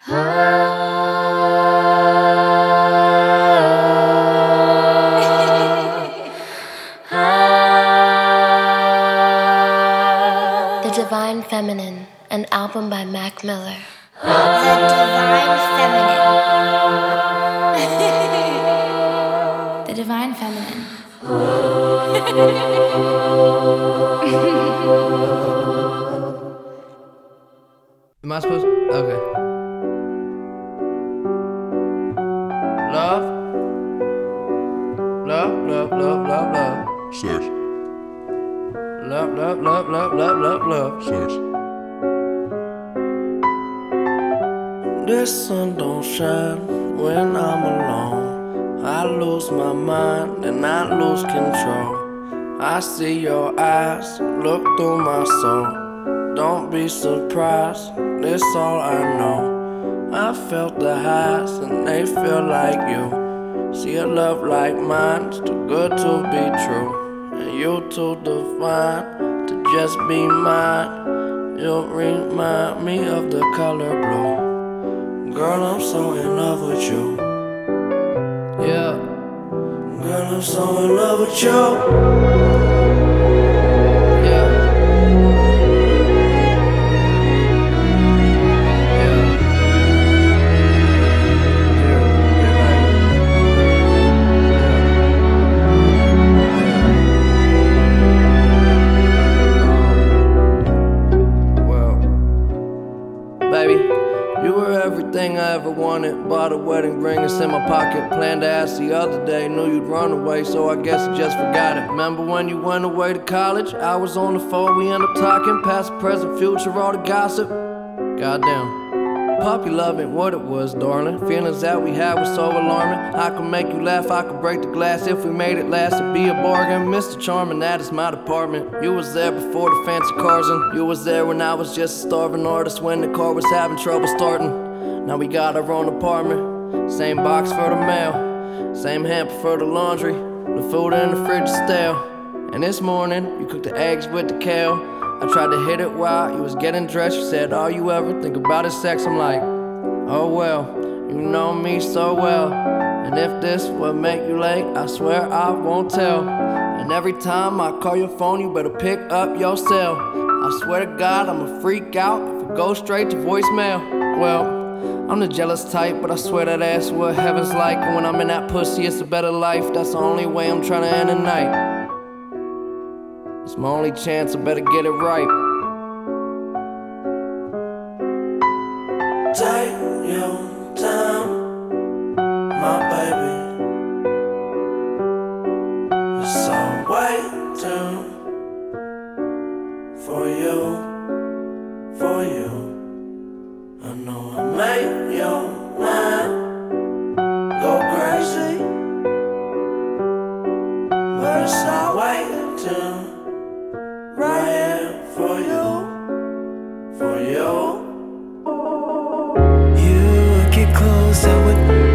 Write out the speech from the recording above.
The Divine Feminine, an album by Mac Miller. The Divine Feminine. The Divine Feminine. Am I supposed to? Okay. Love. Love, love, love, love, love. Sex. Love, love, love, love, love, love, love. Sex. The sun don't shine when I'm alone. I lose my mind and I lose control. I see your eyes look through my soul. Don't be surprised, this all I know. I felt the highs and they feel like you. See a love like mine's too good to be true. And you too divine to just be mine. You remind me of the color blue. Girl, I'm so in love with you. Yeah. Girl, I'm so in love with you. Yeah. You were everything I ever wanted. Bought a wedding ring, it's in my pocket. Planned to ask the other day, knew you'd run away, so I guess I just forgot it. Remember when you went away to college? I was on the phone, we ended up talking. Past, present, future, all the gossip. Goddamn. Puppy love ain't what it was, darling. Feelings that we had were so alarming. I could make you laugh, I could break the glass. If we made it last, it'd be a bargain. Mr. Charming, that is my department. You was there before the fancy cars, and you was there when I was just a starving artist, when the car was having trouble starting. Now we got our own apartment. Same box for the mail, same hamper for the laundry. The food in the fridge is stale. And this morning, you cooked the eggs with the kale. I tried to hit it while you was getting dressed. You said, all you ever think about is sex. I'm like, oh well, you know me so well. And if this would make you late, I swear I won't tell. And every time I call your phone, you better pick up your cell. I swear to God, I'ma freak out if it goes straight to voicemail. Well, I'm the jealous type, but I swear that ass what heaven's like. And when I'm in that pussy, it's a better life. That's the only way I'm trying to end the night. It's my only chance, I better get it right. Take your time, my baby. It's all waiting for you, for you. I know I made your mind go crazy, but it's all waiting right here for you, for you. You get closer with